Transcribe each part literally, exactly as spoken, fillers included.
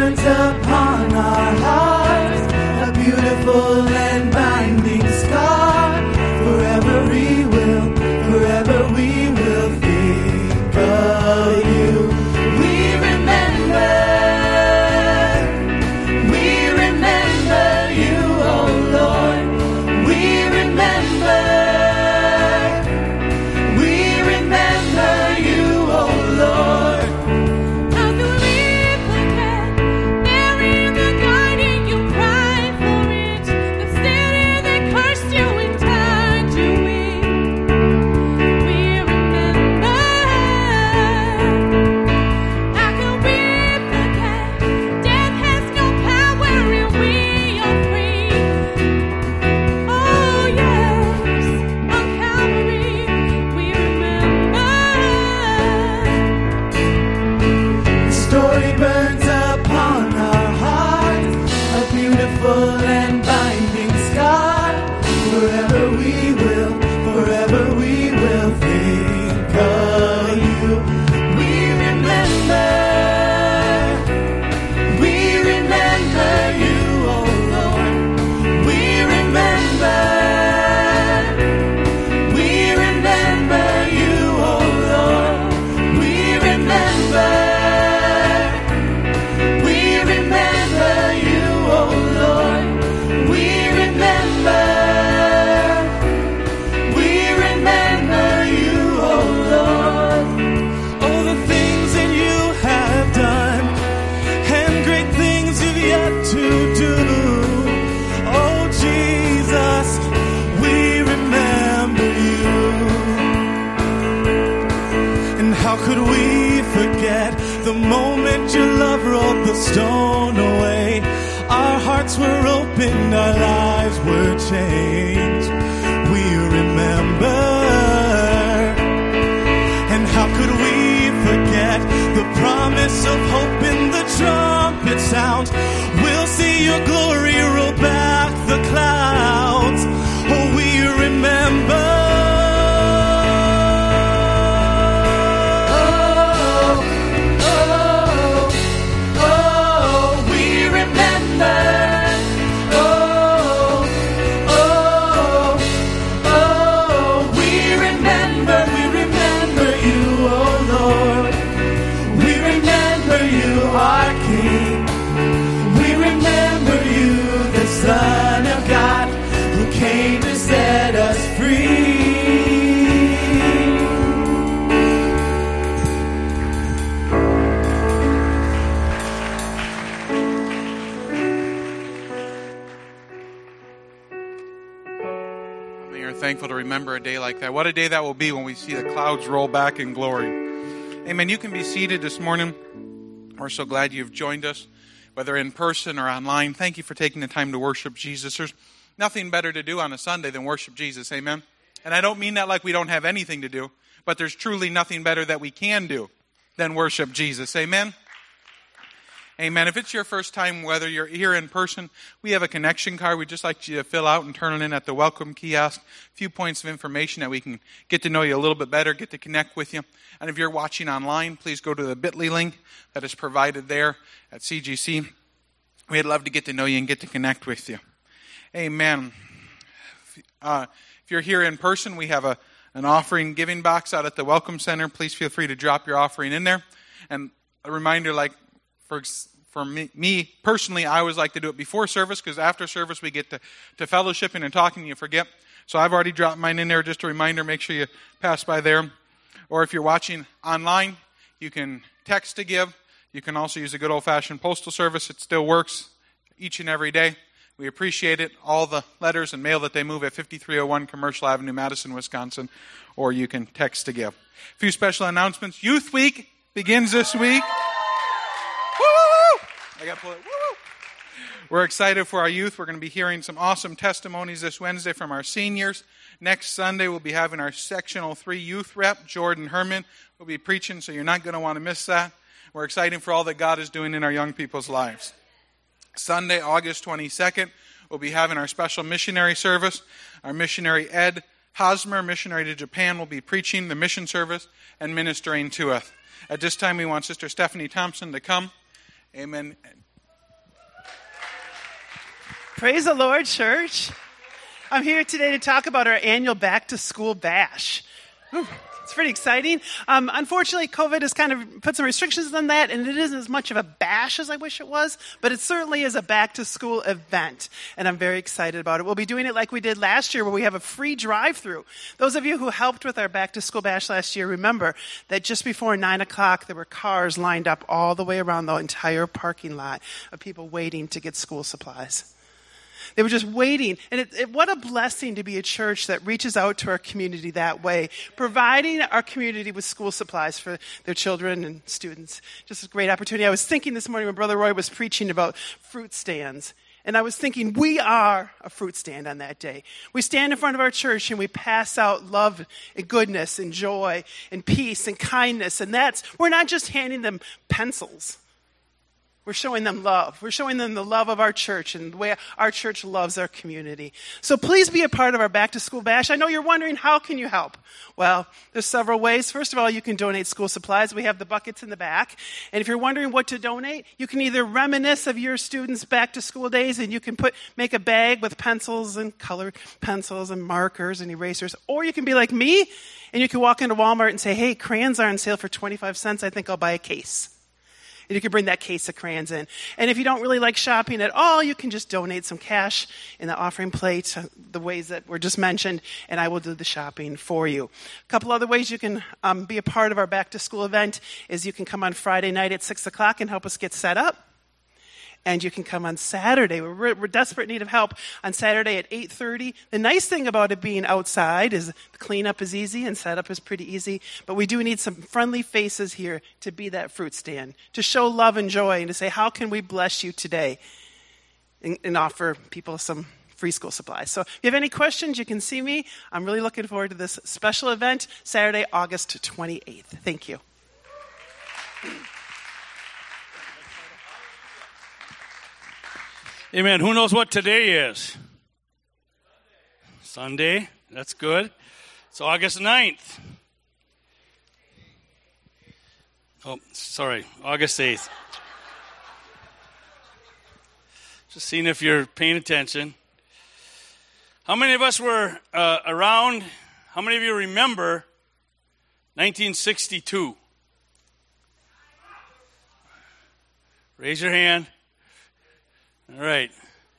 burns upon our hearts, a beautiful and binding scar. Forever we will, forever we will think of you. We remember, we remember you, oh Lord. We remember, we remember you, oh Lord. How could we forget? Mary in the garden, you cried for it. The sinner that cursed you and turned you in. We remember. How could we forget? Death has no power and we are free. Oh yes, on Calvary we remember. The story burns upon our hearts, a beautiful and binding scar. Forever we will, forever we will think of you. We remember, we remember you, oh Lord. We remember, we remember you, oh Lord. We remember, we remember you, oh Lord. We remember, we remember you, oh Lord. Oh, the things that you have done, and great things you've yet to do. Oh, Jesus, we remember you. And how could we forget the moment your love rolled the stone away? Our hearts were opened, our lives were changed. We remember. And how could we forget the promise of hope in the trumpet sound? We'll see your glory roll back the clouds. Oh, we remember. Oh, oh, oh, we remember. Oh, oh, oh, we remember, we remember you, oh Lord. We remember you, our King. We remember you, the Son of God, who came to set us free. We are thankful to remember a day like that. What a day that will be when we see the clouds roll back in glory. Amen. You can be seated this morning. We're so glad you've joined us, whether in person or online. Thank you for taking the time to worship Jesus. There's nothing better to do on a Sunday than worship Jesus. Amen. And I don't mean that like we don't have anything to do, but there's truly nothing better that we can do than worship Jesus. Amen. Amen. If it's your first time, whether you're here in person, we have a connection card we'd just like you to fill out and turn it in at the welcome kiosk. A few points of information that we can get to know you a little bit better, get to connect with you. And if you're watching online, please go to the bit dot l y link that is provided there at C G C. We'd love to get to know you and get to connect with you. Amen. Uh, if you're here in person, we have a an offering giving box out at the Welcome Center. Please feel free to drop your offering in there. And a reminder, like, For for me, me personally, I always like to do it before service, because after service we get to, to fellowshipping and talking and you forget. So I've already dropped mine in there. Just a reminder, make sure you pass by there. Or if you're watching online, you can text to give. You can also use a good old-fashioned postal service. It still works each and every day. We appreciate it. All the letters and mail that they move at fifty-three oh one Commercial Avenue, Madison, Wisconsin. Or you can text to give. A few special announcements. Youth Week begins this week. I got to pull it. Woo! We're excited for our youth. We're going to be hearing some awesome testimonies this Wednesday from our seniors. Next Sunday, we'll be having our Sectional three youth rep, Jordan Herman, will be preaching, so you're not going to want to miss that. We're excited for all that God is doing in our young people's lives. Sunday, August twenty-second, we'll be having our special missionary service. Our missionary Ed Hosmer, missionary to Japan, will be preaching the mission service and ministering to us. At this time, we want Sister Stephanie Thompson to come. Amen. Praise the Lord, church. I'm here today to talk about our annual Back to School Bash. Whew, it's pretty exciting. Um, unfortunately, COVID has kind of put some restrictions on that, and it isn't as much of a bash as I wish it was, but it certainly is a back to school event, and I'm very excited about it. We'll be doing it like we did last year, where we have a free drive-through. Those of you who helped with our Back to School Bash last year, remember that just before nine o'clock, there were cars lined up all the way around the entire parking lot of people waiting to get school supplies. They were just waiting. And it, it, what a blessing to be a church that reaches out to our community that way, providing our community with school supplies for their children and students. Just a great opportunity. I was thinking this morning when Brother Roy was preaching about fruit stands. And I was thinking, we are a fruit stand on that day. We stand in front of our church and we pass out love and goodness and joy and peace and kindness. And that's, we're not just handing them pencils. We're showing them love. We're showing them the love of our church and the way our church loves our community. So please be a part of our Back to School Bash. I know you're wondering, how can you help? Well, there's several ways. First of all, you can donate school supplies. We have the buckets in the back. And if you're wondering what to donate, you can either reminisce of your students' back to school days, and you can put make a bag with pencils and colored pencils and markers and erasers. Or you can be like me, and you can walk into Walmart and say, hey, crayons are on sale for twenty-five cents. I think I'll buy a case. And you can bring that case of crayons in. And if you don't really like shopping at all, you can just donate some cash in the offering plate, the ways that were just mentioned, and I will do the shopping for you. A couple other ways you can um, be a part of our back to school event is you can come on Friday night at six o'clock and help us get set up. And you can come on Saturday. We're, we're desperate need of help on Saturday at eight thirty. The nice thing about it being outside is the cleanup is easy and setup is pretty easy. But we do need some friendly faces here to be that fruit stand, to show love and joy, and to say, how can we bless you today? And, and offer people some free school supplies. So if you have any questions, you can see me. I'm really looking forward to this special event, Saturday, August twenty-eighth. Thank you. Amen. Who knows what today is? Sunday. That's good. It's August ninth. Oh, sorry. August eighth. Just seeing if you're paying attention. How many of us were uh, around? How many of you remember nineteen sixty-two? Raise your hand. All right.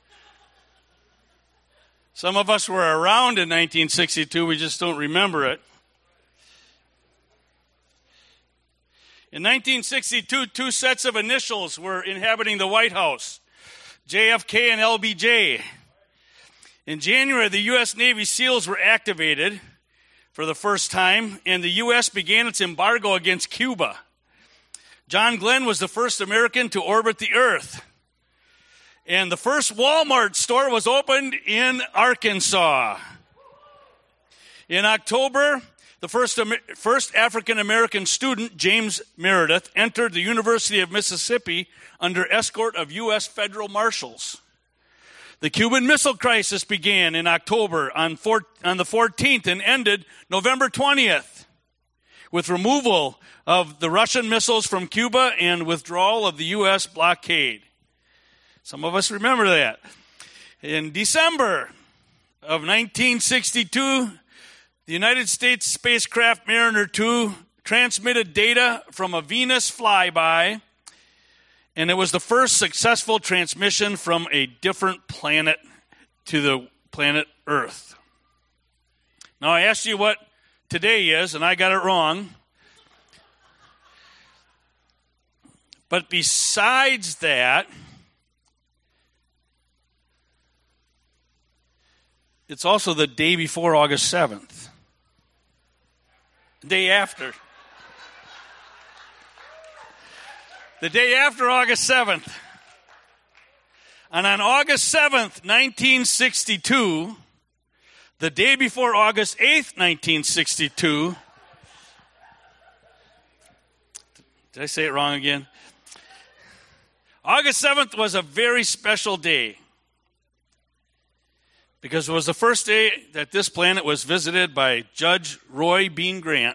Some of us were around in nineteen sixty-two, we just don't remember it. In nineteen sixty-two, two sets of initials were inhabiting the White House, J F K and L B J. In January, the U S Navy SEALs were activated for the first time, and the U S began its embargo against Cuba. John Glenn was the first American to orbit the Earth. And the first Walmart store was opened in Arkansas. In October, the first, first African-American student, James Meredith, entered the University of Mississippi under escort of U S federal marshals. The Cuban Missile Crisis began in October on, four, on the fourteenth and ended November twentieth with removal of the Russian missiles from Cuba and withdrawal of the U S blockade. Some of us remember that. In December of nineteen sixty-two, the United States spacecraft Mariner two transmitted data from a Venus flyby, and it was the first successful transmission from a different planet to the planet Earth. Now, I asked you what today is, and I got it wrong. But besides that, it's also the day before August seventh. The day after. The day after August seventh. And on August seventh, nineteen sixty-two, the day before August eighth, nineteen sixty-two, did I say it wrong again? August seventh was a very special day, because it was the first day that this planet was visited by Judge Roy Bean Grant,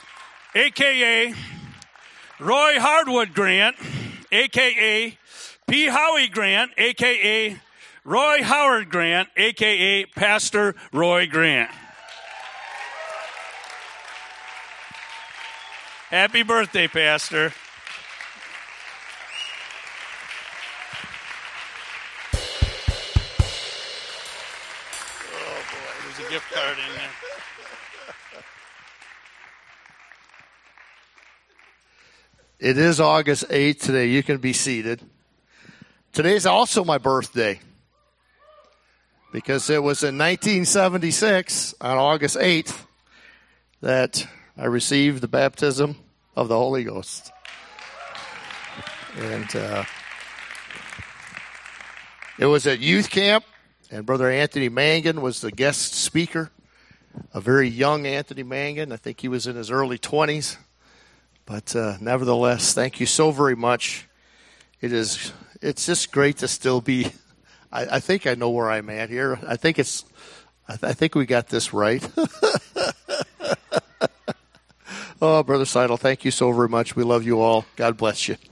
a k a. Roy Hardwood Grant, a k a. P. Howie Grant, a k a. Roy Howard Grant, a k a. Pastor Roy Grant. Happy birthday, Pastor. Oh, boy, there's a gift card in there. It is August eighth today. You can be seated. Today's also my birthday because it was in nineteen seventy-six on August eighth that I received the baptism of the Holy Ghost. And uh, it was at youth camp, and Brother Anthony Mangan was the guest speaker, a very young Anthony Mangan. I think he was in his early twenties. But uh, nevertheless, thank you so very much. It is, it's just great to still be, I, I think I know where I'm at here. I think it's, I, th- I think we got this right. Oh, Brother Seidel, thank you so very much. We love you all. God bless you.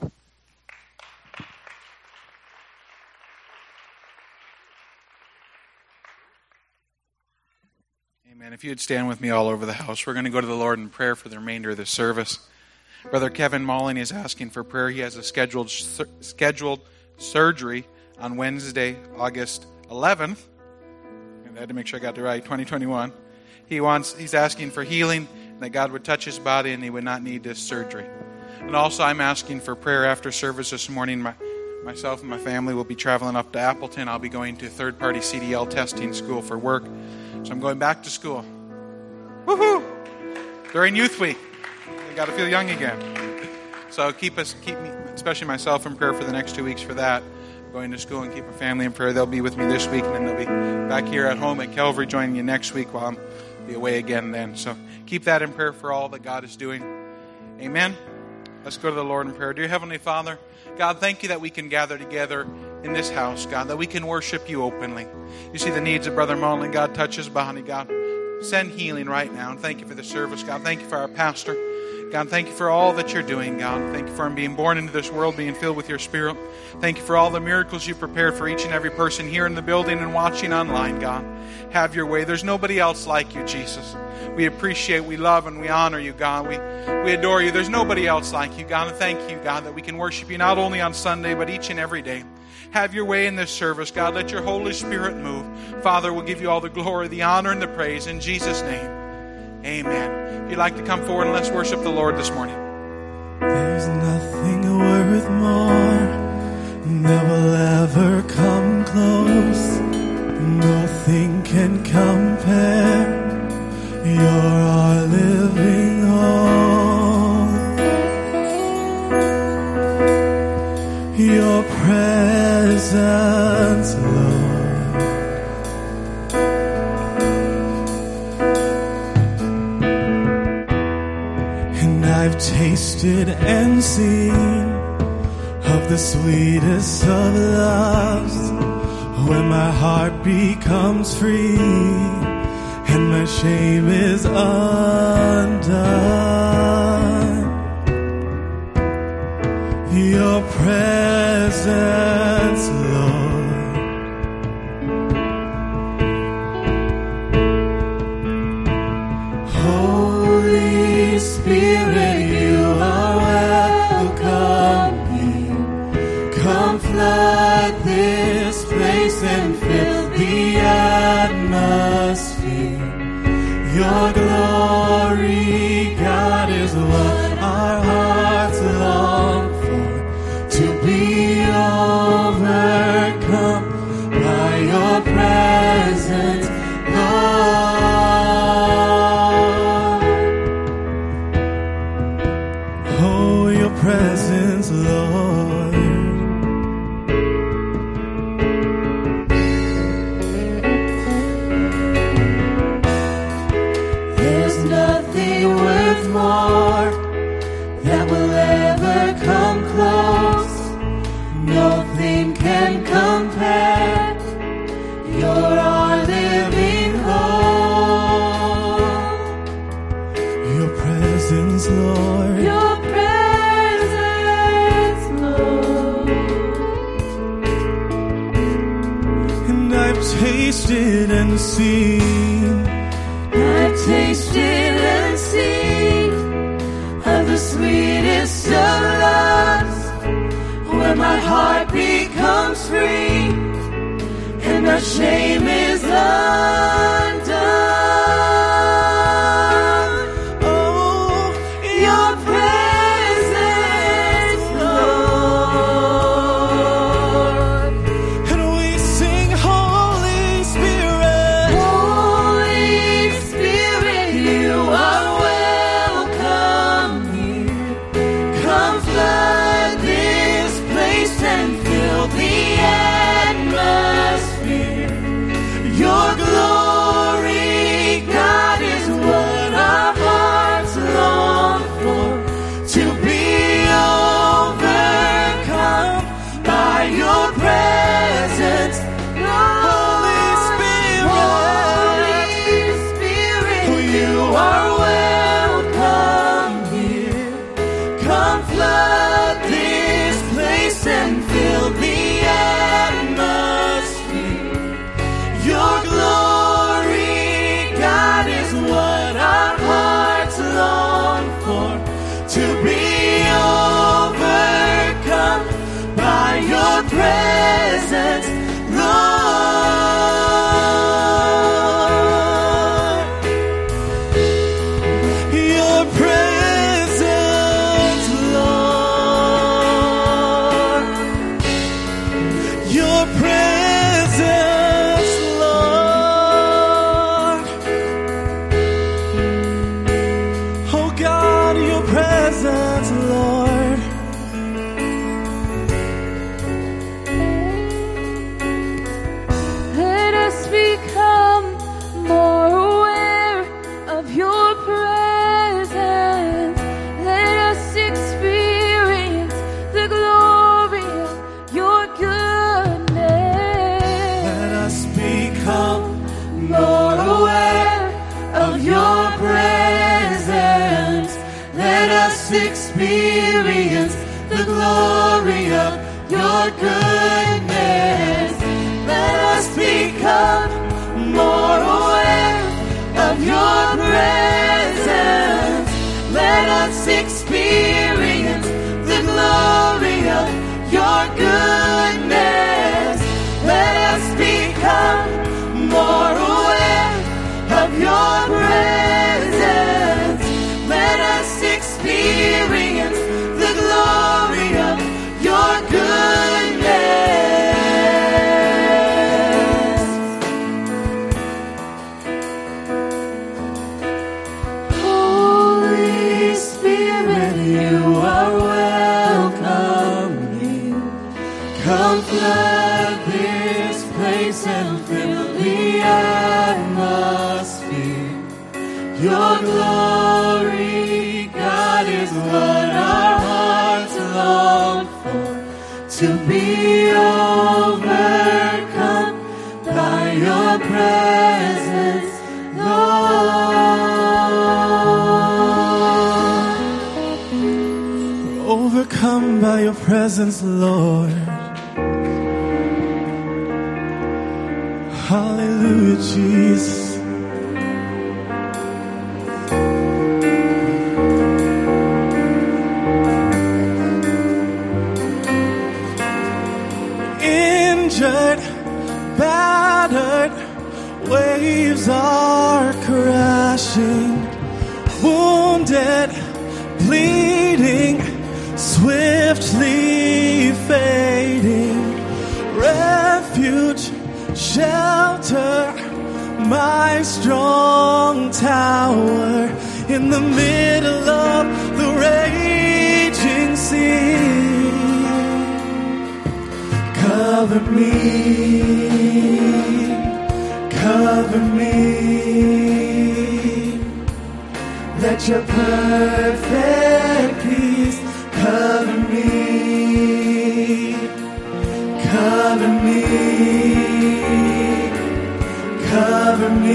Amen. If you'd stand with me all over the house, we're going to go to the Lord in prayer for the remainder of the service. Brother Kevin Mullen is asking for prayer. He has a scheduled sur- scheduled surgery on Wednesday, August eleventh. And I had to make sure I got it right, twenty twenty-one. He wants, he's asking for healing, and that God would touch his body and he would not need this surgery. And also I'm asking for prayer after service this morning. My, myself and my family will be traveling up to Appleton. I'll be going to third-party C D L testing school for work. So I'm going back to school. Woohoo! During Youth Week. I got to feel young again. So keep us, keep me, especially myself, in prayer for the next two weeks for that. Going to school, and keep my family in prayer. They'll be with me this week, and then they'll be back here at home at Calvary joining you next week while I'm be away again then. So keep that in prayer for all that God is doing. Amen. Let's go to the Lord in prayer. Dear Heavenly Father, God, thank you that we can gather together in this house, God, that we can worship you openly. You see the needs of Brother Mullen. God, touch his body, God. Send healing right now. And thank you for the service, God. Thank you for our pastor. God, thank you for all that you're doing, God. Thank you for him being born into this world, being filled with your Spirit. Thank you for all the miracles you prepared for each and every person here in the building and watching online, God. Have your way. There's nobody else like you, Jesus. We appreciate, we love, and we honor you, God. We, we adore you. There's nobody else like you, God. And thank you, God, that we can worship you not only on Sunday, but each and every day. Have your way in this service, God. Let your Holy Spirit move. Father, we'll give you all the glory, the honor, and the praise. In Jesus' name, amen. If you'd like to come forward and let's worship the Lord this morning. There's nothing worth more that will ever come close. Nothing can compare. You're our living hope. Your presence, Lord. I've tasted and seen of the sweetest of loves, when my heart becomes free and my shame is undone. Your presence, Lord. Holy Spirit, flood this place and fill the atmosphere. Your glory, God, is what our hearts long for. To be overcome by your presence, Lord. Oh, your presence, Lord. More that will ever come close. Nothing can compare. You're our living hope. Your presence, Lord. Your presence, Lord. tasted and seen. I've tasted and seen of the sweetest of loves, where my heart becomes free and my shame is undone. Oh, your presence, Lord. And we sing, Holy Spirit. Holy Spirit, you are welcome here. Come flood this place and fill the atmosphere. Your glory, God, is what our hearts long for. To be overcome by your presence, Holy Spirit. Holy Spirit, you are welcome here. Come flood this place and fill the atmosphere. Your glory, God, is what our hearts long for. To be overcome by your presence, Lord. Your presence, Lord. Your presence, Lord. Oh God, your presence, Lord. Let us become more aware of your presence. Let us experience the glory of your goodness. Let us become More aware of your presence. Let us experience the glory of your goodness. Let us become more aware of your presence. Let us experience the glory of your goodness. Let us become more aware of your presence. Let us experience the glory of your goodness. Holy Spirit, you are welcome here. Come flood this place and fill the atmosphere. Your glory, God, is what our hearts long for. To be overcome by your presence, Lord. overcome by your presence, Lord. Hallelujah, Jesus. Injured, battered, waves are crashing, wounded, bleeding, swiftly fading. Refuge, shelter, my strong tower in the middle of the raging sea. Cover me, cover me. Let your perfect peace cover me, cover me, cover me.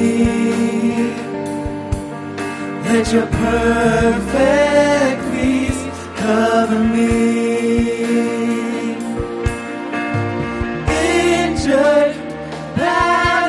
Let your perfect peace cover me. Injured, battered,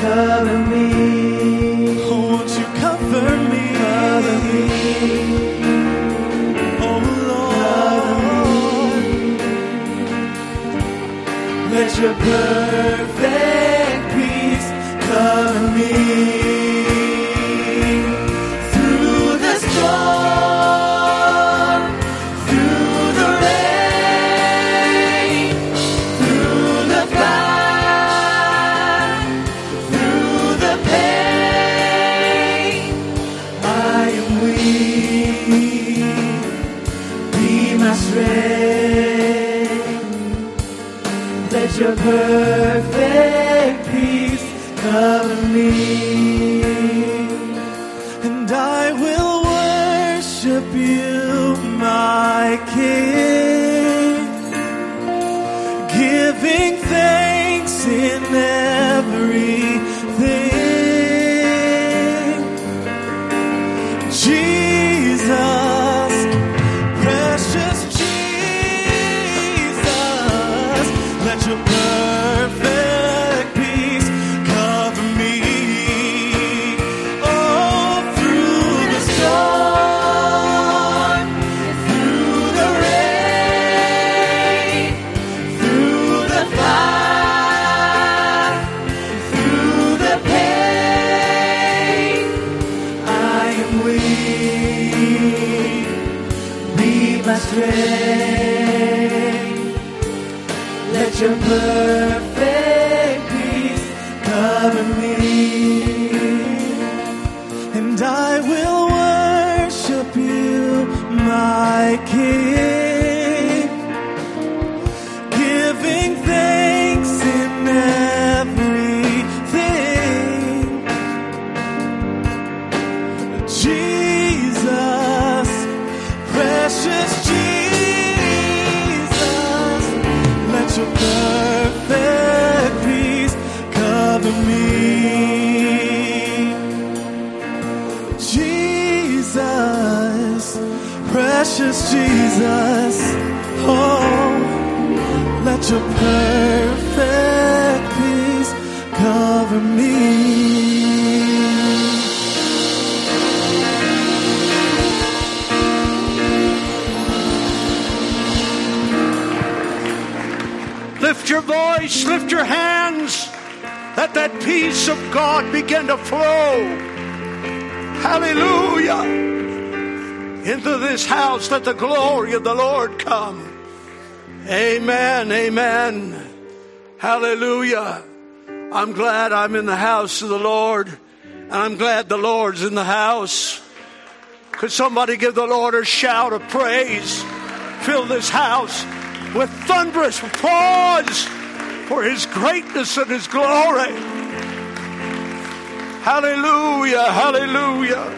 cover me. Oh, won't you cover me? Cover me. Oh, Lord. Let your perfect peace cover me. Through the storm, through the rain, through the fire, through the pain, I am weak. Be my strength. Let your perfect peace cover me. And I will worship you, my King, giving thanks in everything. Jesus, precious Jesus, let your perfect peace cover me. Oh, through the storm, through the rain, through the fire, through the pain, I am weak. Be my strength. Let your perfect peace cover me. And I will worship you, my King, giving thanks in everything. Jesus, precious Jesus, let your perfect peace cover me. Jesus, precious Jesus, oh, let your perfect peace cover me. Lift your voice, lift your hands. Let that peace of God begin to flow. Hallelujah. Into this house, let the glory of the Lord come. Amen, amen. Hallelujah. I'm glad I'm in the house of the Lord. And I'm glad the Lord's in the house. Could somebody give the Lord a shout of praise? Fill this house with thunderous applause for His greatness and His glory. Hallelujah, hallelujah.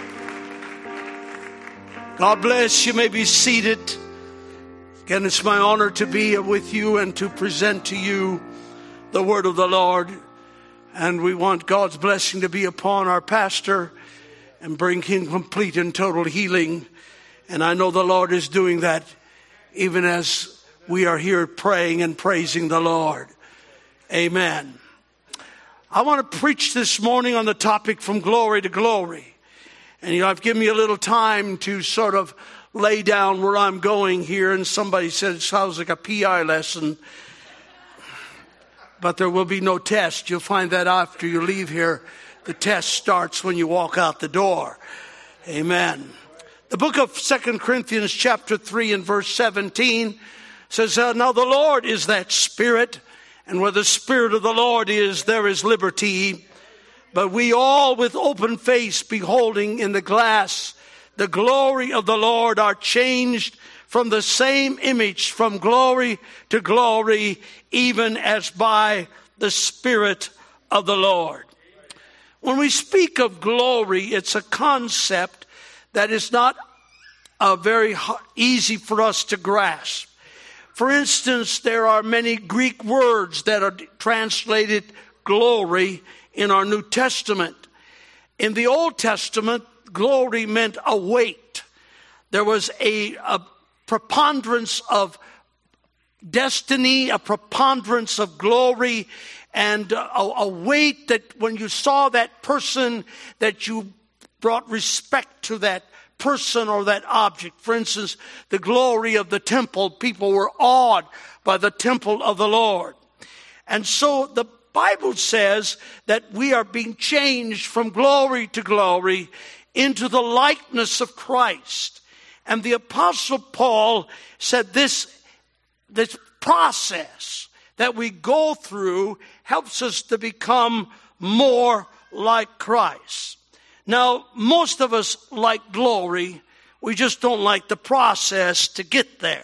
God bless you. May be seated. Again, it's my honor to be with you and to present to you the word of the Lord. And we want God's blessing to be upon our pastor and bring him complete and total healing. And I know the Lord is doing that even as we are here praying and praising the Lord. Amen. I want to preach this morning on the topic from glory to glory. And you know, I've given you a little time to sort of lay down where I'm going here. And somebody said it sounds like a P I lesson. But there will be no test. You'll find that after you leave here. The test starts when you walk out the door. Amen. The book of Second Corinthians chapter three and verse seventeen says, uh, now the Lord is that Spirit, and where the Spirit of the Lord is, there is liberty. But we all with open face beholding in the glass the glory of the Lord are changed from the same image from glory to glory, even as by the Spirit of the Lord. When we speak of glory, it's a concept that is not uh, very easy for us to grasp. For instance, there are many Greek words that are translated glory in our New Testament. In the Old Testament, glory meant a weight. There was a, a preponderance of destiny, a preponderance of glory, and a, a weight that when you saw that person, that you brought respect to that person or that object. For instance, the glory of the temple, people were awed by the temple of the Lord. And so the Bible says that we are being changed from glory to glory into the likeness of Christ. And the Apostle Paul said this, this process that we go through helps us to become more like Christ. Now, most of us like glory. We just don't like the process to get there.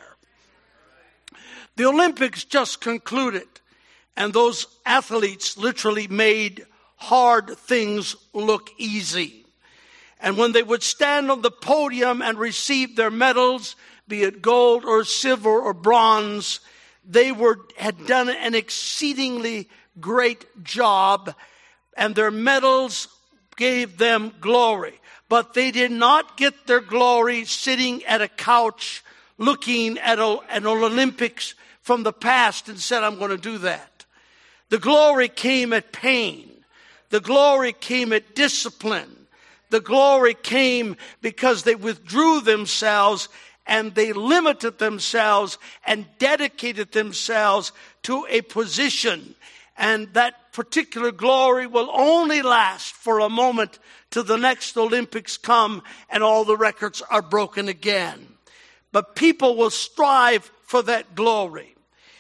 The Olympics just concluded, and those athletes literally made hard things look easy. And when they would stand on the podium and receive their medals, be it gold or silver or bronze, they were had done an exceedingly great job, and their medals gave them glory. But they did not get their glory sitting at a couch looking at a, an Olympics from the past and said, I'm going to do that. The glory came at pain. The glory came at discipline. The glory came because they withdrew themselves and they limited themselves and dedicated themselves to a position. And that particular glory will only last for a moment till the next Olympics come and all the records are broken again. But people will strive for that glory.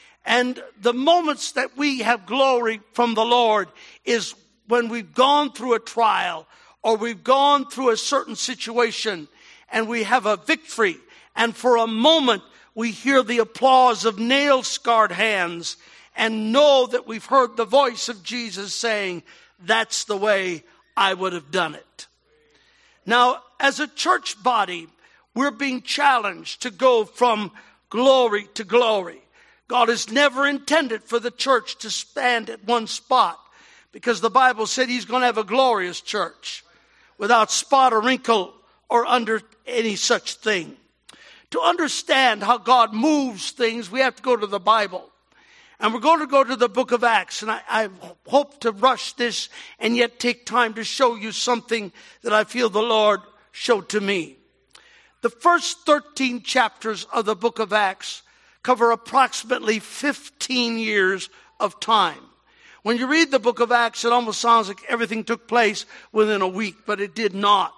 And the moments that we have glory from the Lord is when we've gone through a trial or we've gone through a certain situation and we have a victory. And for a moment we hear the applause of nail-scarred hands and know that we've heard the voice of Jesus saying, that's the way I would have done it. Now, as a church body, we're being challenged to go from glory to glory. God has never intended for the church to stand at one spot, because the Bible said he's going to have a glorious church without spot or wrinkle or under any such thing. To understand how God moves things, we have to go to the Bible. And we're going to go to the book of Acts. And I, I hope to rush this and yet take time to show you something that I feel the Lord showed to me. The first thirteen chapters of the book of Acts cover approximately fifteen years of time. When you read the book of Acts, it almost sounds like everything took place within a week, but it did not.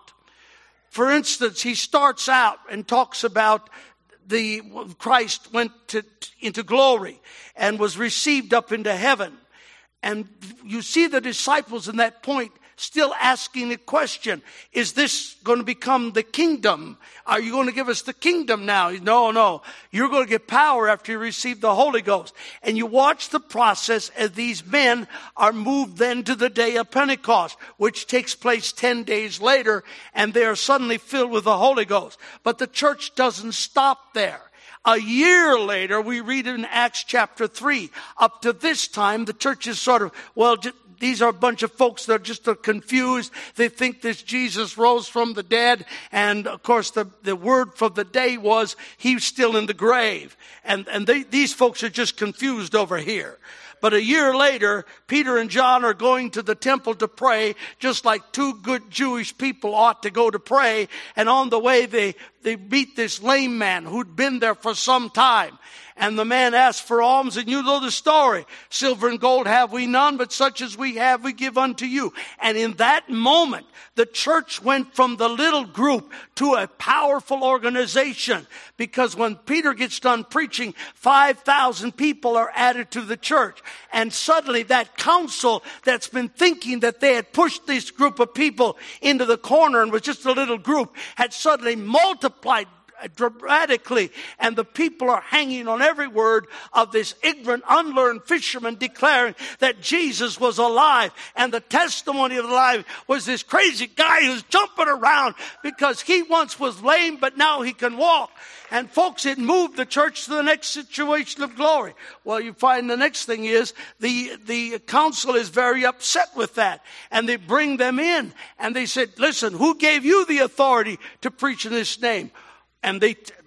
For instance, he starts out and talks about the Christ went to, into glory and was received up into heaven. And you see the disciples in that point still asking the question, is this going to become the kingdom? Are you going to give us the kingdom now? No, no. You're going to get power after you receive the Holy Ghost. And you watch the process as these men are moved then to the day of Pentecost, which takes place ten days later, and they are suddenly filled with the Holy Ghost. But the church doesn't stop there. A year later, we read in Acts chapter three. Up to this time, the church is sort of, well, these are a bunch of folks that are just confused. They think this Jesus rose from the dead. And, of course, the, the word for the day was he's still in the grave. And, and they, these folks are just confused over here. But a year later, Peter and John are going to the temple to pray, just like two good Jewish people ought to go to pray. And on the way, they, they meet this lame man who'd been there for some time. And the man asked for alms, and you know the story. Silver and gold have we none, but such as we have we give unto you. And in that moment, the church went from the little group to a powerful organization. Because when Peter gets done preaching, five thousand people are added to the church. And suddenly that council that's been thinking that they had pushed this group of people into the corner and was just a little group had suddenly multiplied dramatically, and the people are hanging on every word of this ignorant, unlearned fisherman declaring that Jesus was alive. And the testimony of the life was this crazy guy who's jumping around because he once was lame, but now he can walk. And folks, it moved the church to the next situation of glory. Well, you find the next thing is the, the council is very upset with that. And they bring them in and they said, listen, who gave you the authority to preach in this name? And they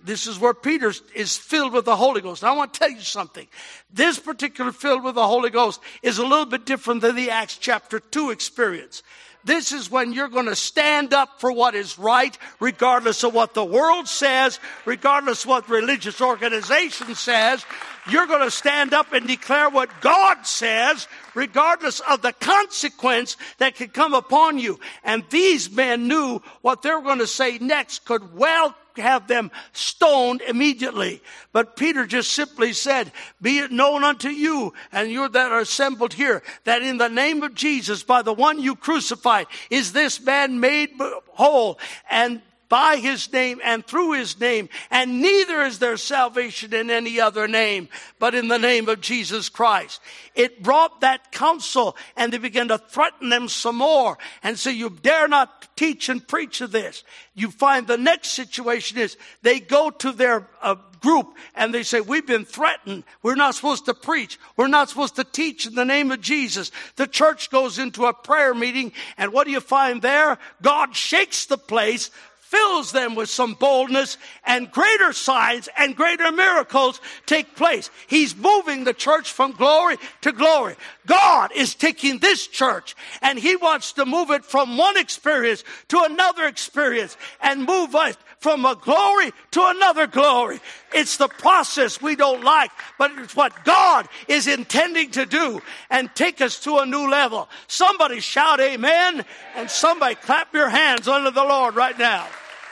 This is where Peter is filled with the Holy Ghost. Now, I want to tell you something. This particular filled with the Holy Ghost is a little bit different than the Acts chapter two experience. This is when you're going to stand up for what is right, regardless of what the world says, regardless of what religious organization says. You're going to stand up and declare what God says, regardless of the consequence that could come upon you. And these men knew what they were going to say next could well have them stoned immediately. But Peter just simply said, be it known unto you and you that are assembled here, that in the name of Jesus, by the one you crucified, is this man made whole, and by his name and through his name, and neither is there salvation in any other name, but in the name of Jesus Christ. It brought that counsel, and they began to threaten them some more, and say, you dare not teach and preach of this. You find the next situation is, they go to their uh, group, and they say, we've been threatened. We're not supposed to preach. We're not supposed to teach in the name of Jesus. The church goes into a prayer meeting, and what do you find there? God shakes the place, fills them with some boldness, and greater signs and greater miracles take place. He's moving the church from glory to glory. God is taking this church, and he wants to move it from one experience to another experience, and move us from a glory to another glory. It's the process we don't like, but it's what God is intending to do and take us to a new level. Somebody shout amen, and somebody clap your hands unto the Lord right now.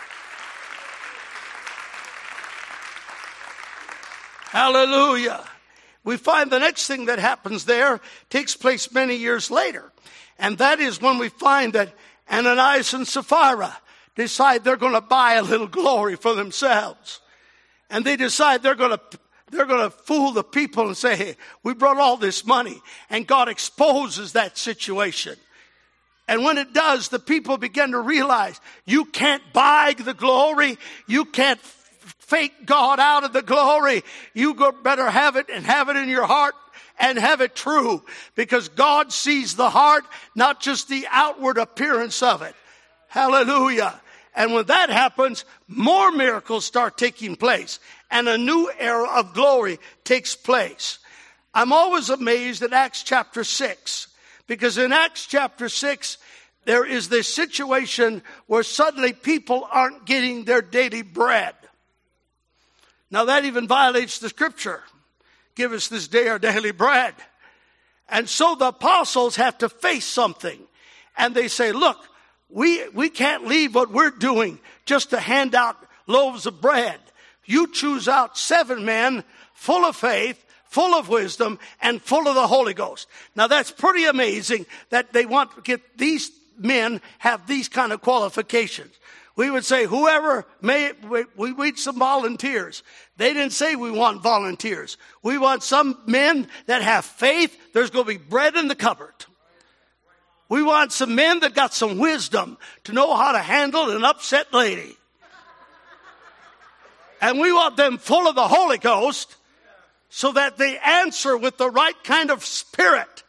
Hallelujah. We find the next thing that happens there takes place many years later. And that is when we find that Ananias and Sapphira decide they're going to buy a little glory for themselves. And they decide they're going to they're going to fool the people and say, hey, we brought all this money. And God exposes that situation. And when it does, the people begin to realize you can't buy the glory. You can't fake God out of the glory. You go better have it and have it in your heart and have it true, because God sees the heart, not just the outward appearance of it. Hallelujah. And when that happens, more miracles start taking place, and a new era of glory takes place. I'm always amazed at Acts chapter six, because in Acts chapter six, there is this situation where suddenly people aren't getting their daily bread. Now that even violates the scripture. Give us this day our daily bread. And so the apostles have to face something. And they say, look, we, we can't leave what we're doing just to hand out loaves of bread. You choose out seven men full of faith, full of wisdom, and full of the Holy Ghost. Now that's pretty amazing that they want to get these men have these kind of qualifications. We would say, whoever may, we, we need some volunteers. They didn't say we want volunteers. We want some men that have faith. There's going to be bread in the cupboard. We want some men that got some wisdom to know how to handle an upset lady. And we want them full of the Holy Ghost so that they answer with the right kind of spirit.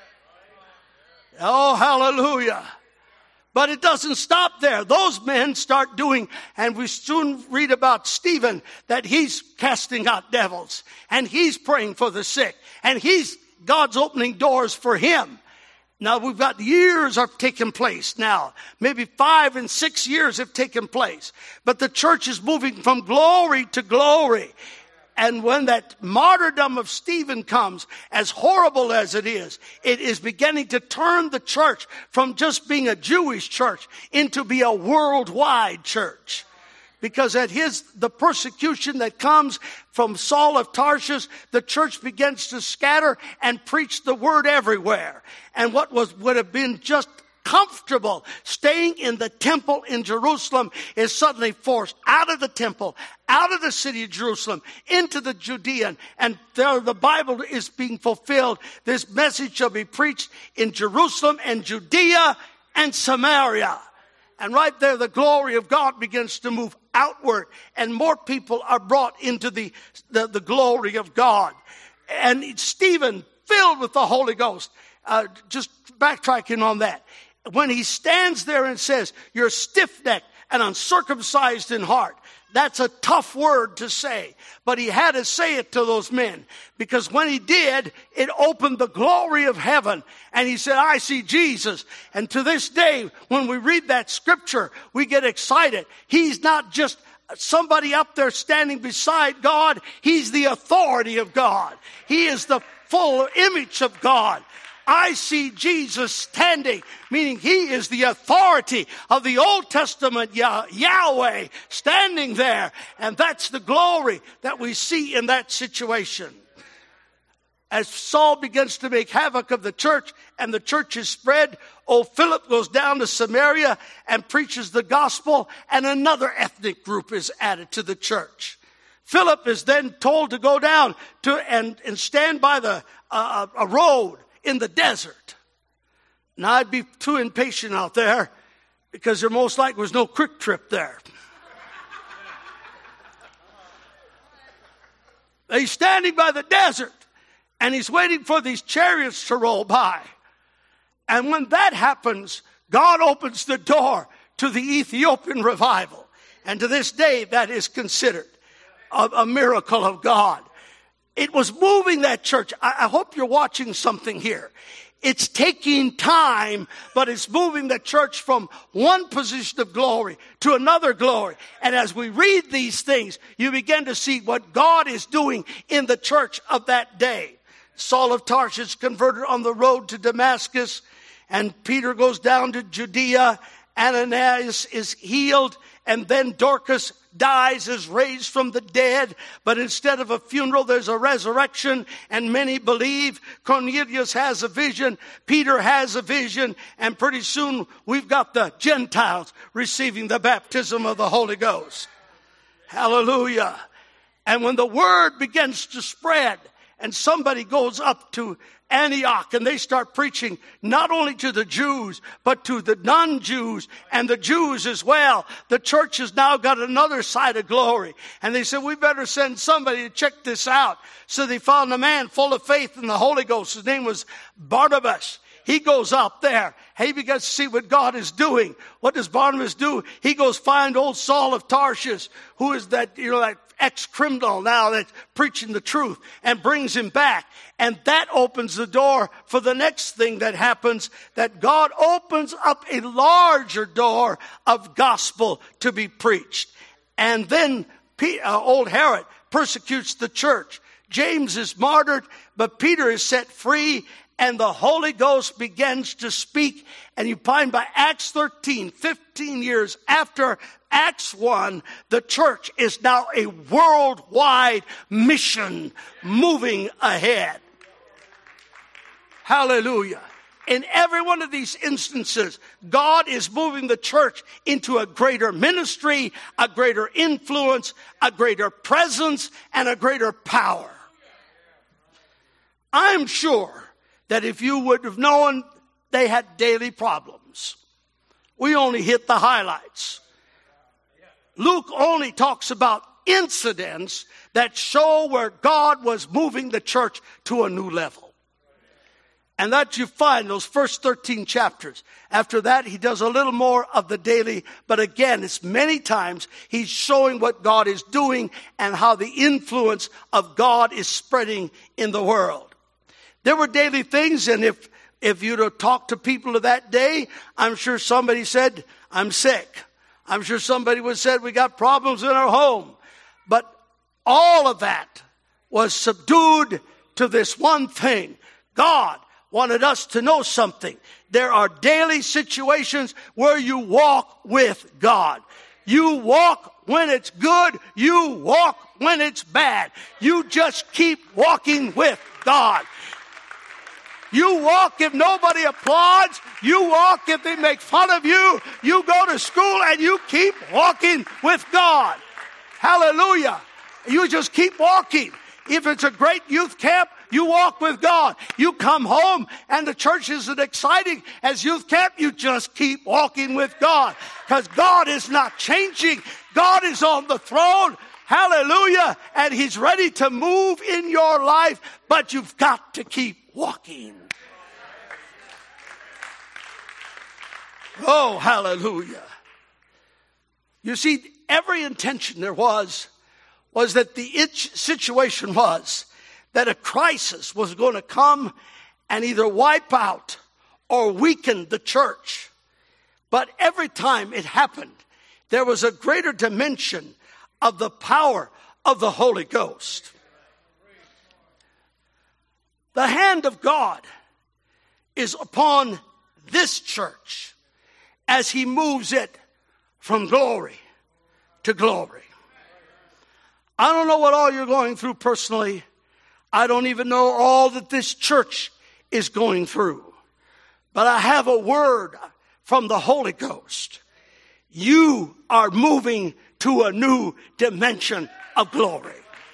Oh, hallelujah. But it doesn't stop there. Those men start doing, and we soon read about Stephen, that he's casting out devils, and he's praying for the sick, and he's, God's opening doors for him. Now we've got years have taken place now. Maybe five and six years have taken place. But the church is moving from glory to glory. And when that martyrdom of Stephen comes, as horrible as it is, it is beginning to turn the church from just being a Jewish church into be a worldwide church. Because at his, the persecution that comes from Saul of Tarshish, the church begins to scatter and preach the word everywhere. And what was, would have been just comfortable staying in the temple in Jerusalem is suddenly forced out of the temple, out of the city of Jerusalem, into the Judean. And there the Bible is being fulfilled. This message shall be preached in Jerusalem and Judea and Samaria. And right there, the glory of God begins to move outward, and more people are brought into the, the, the glory of God. And Stephen, filled with the Holy Ghost, uh, just backtracking on that, when he stands there and says, you're stiff-necked and uncircumcised in heart. That's a tough word to say, but he had to say it to those men, because when he did, it opened the glory of heaven, and he said, I see Jesus. And to this day, when we read that scripture, we get excited. He's not just somebody up there standing beside God. He's the authority of God. He is the full image of God. I see Jesus standing, meaning he is the authority of the Old Testament Yah- Yahweh standing there. And that's the glory that we see in that situation. As Saul begins to make havoc of the church and the church is spread, old Philip goes down to Samaria and preaches the gospel, and another ethnic group is added to the church. Philip is then told to go down to and, and stand by the uh, a road in the desert. Now, I'd be too impatient out there, because there most likely was no quick trip there. He's standing by the desert, and he's waiting for these chariots to roll by. And when that happens, God opens the door to the Ethiopian revival. And to this day, that is considered a, a miracle of God. It was moving that church. I, I hope you're watching something here. It's taking time, but it's moving the church from one position of glory to another glory. And as we read these things, you begin to see what God is doing in the church of that day. Saul of Tarshish converted on the road to Damascus, and Peter goes down to Judea. Ananias is healed, and then Dorcas dies, is raised from the dead. But instead of a funeral, there's a resurrection, and many believe. Cornelius has a vision. Peter has a vision. And pretty soon, we've got the Gentiles receiving the baptism of the Holy Ghost. Hallelujah. And when the word begins to spread, and somebody goes up to Antioch and they start preaching not only to the Jews, but to the non-Jews and the Jews as well. The church has now got another side of glory. And they said, we better send somebody to check this out. So they found a man full of faith in the Holy Ghost. His name was Barnabas. He goes out there. He begins to see what God is doing. What does Barnabas do? He goes find old Saul of Tarshish, who is that, you know, that ex-criminal now that's preaching the truth, and brings him back. And that opens the door for the next thing that happens, that God opens up a larger door of gospel to be preached. And then P- uh, old Herod persecutes the church. James is martyred, but Peter is set free, and the Holy Ghost begins to speak. And you find by Acts thirteen, fifteen years after Acts one, the church is now a worldwide mission moving ahead. Hallelujah. In every one of these instances, God is moving the church into a greater ministry, a greater influence, a greater presence, and a greater power. I'm sure that if you would have known, they had daily problems. We only hit the highlights. Luke only talks about incidents that show where God was moving the church to a new level. And that you find those first thirteen chapters. After that, he does a little more of the daily. But again, it's many times he's showing what God is doing and how the influence of God is spreading in the world. There were daily things, and if, if you'd have talked to people of that day, I'm sure somebody said, I'm sick. I'm sure somebody would have said, we got problems in our home. But all of that was subdued to this one thing. God wanted us to know something. There are daily situations where you walk with God. You walk when it's good. You walk when it's bad. You just keep walking with God. You walk if nobody applauds. You walk if they make fun of you. You go to school and you keep walking with God. Hallelujah. You just keep walking. If it's a great youth camp, you walk with God. You come home and the church isn't exciting as youth camp. You just keep walking with God, because God is not changing. God is on the throne. Hallelujah. And he's ready to move in your life, but you've got to keep walking. Oh, hallelujah. You see, every intention there was, was that the itch situation was that a crisis was going to come and either wipe out or weaken the church. But every time it happened, there was a greater dimension of the power of the Holy Ghost. The hand of God is upon this church as he moves it from glory to glory. I don't know what all you're going through personally. I don't even know all that this church is going through. But I have a word from the Holy Ghost. You are moving to a new dimension of glory.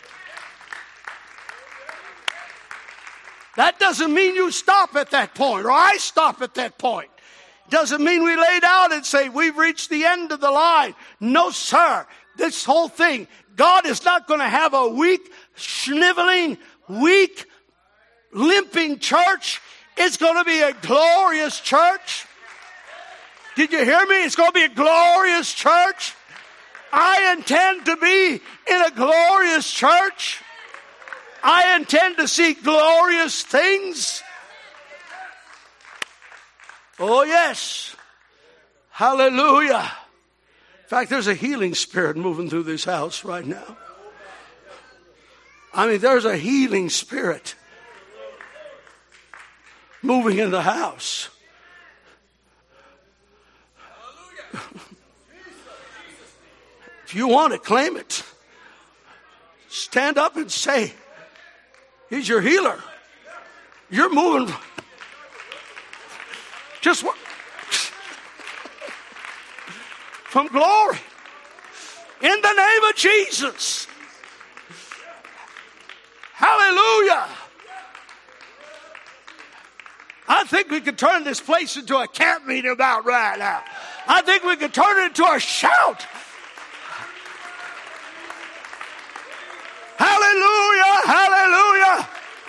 That doesn't mean you stop at that point, or I stop at that point. Doesn't mean we lay down and say, we've reached the end of the line. No, sir. This whole thing, God is not going to have a weak, sniveling, weak, limping church. It's going to be a glorious church. Did you hear me? It's going to be a glorious church. I intend to be in a glorious church. I intend to see glorious things. Oh, yes. Hallelujah. In fact, there's a healing spirit moving through this house right now. I mean, there's a healing spirit moving in the house. If you want it, claim it. Stand up and say, he's your healer. You're moving. Just what? From glory. In the name of Jesus. Hallelujah. I think we could turn this place into a camp meeting about right now. I think we could turn it into a shout. Hallelujah, hallelujah.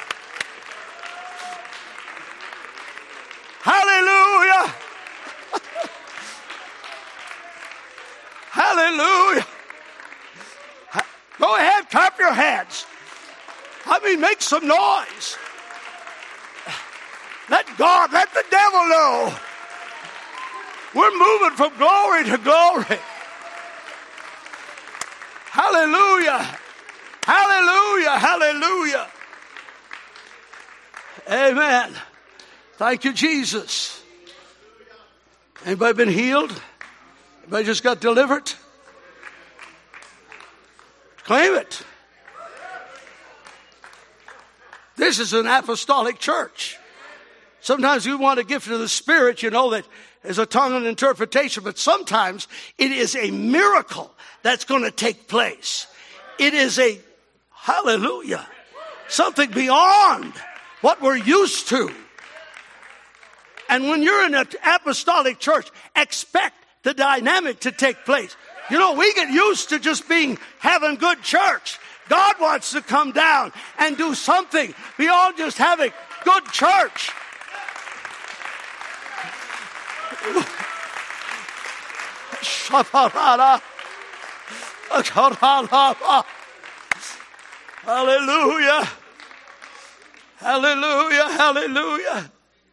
Hallelujah. Hallelujah. Go ahead, clap your hands. I mean, make some noise. Let God, let the devil know. We're moving from glory to glory. Hallelujah. Hallelujah. Hallelujah. Amen. Thank you, Jesus. Anybody been healed? Anybody just got delivered? Claim it. This is an apostolic church. Sometimes we want a gift of the Spirit, you know, that is a tongue and interpretation, but sometimes it is a miracle that's going to take place. It is a, hallelujah, something beyond what we're used to. And when you're in an apostolic church, expect the dynamic to take place. You know, we get used to just being, having good church. God wants to come down and do something beyond just having good church. Hallelujah. Hallelujah. Hallelujah.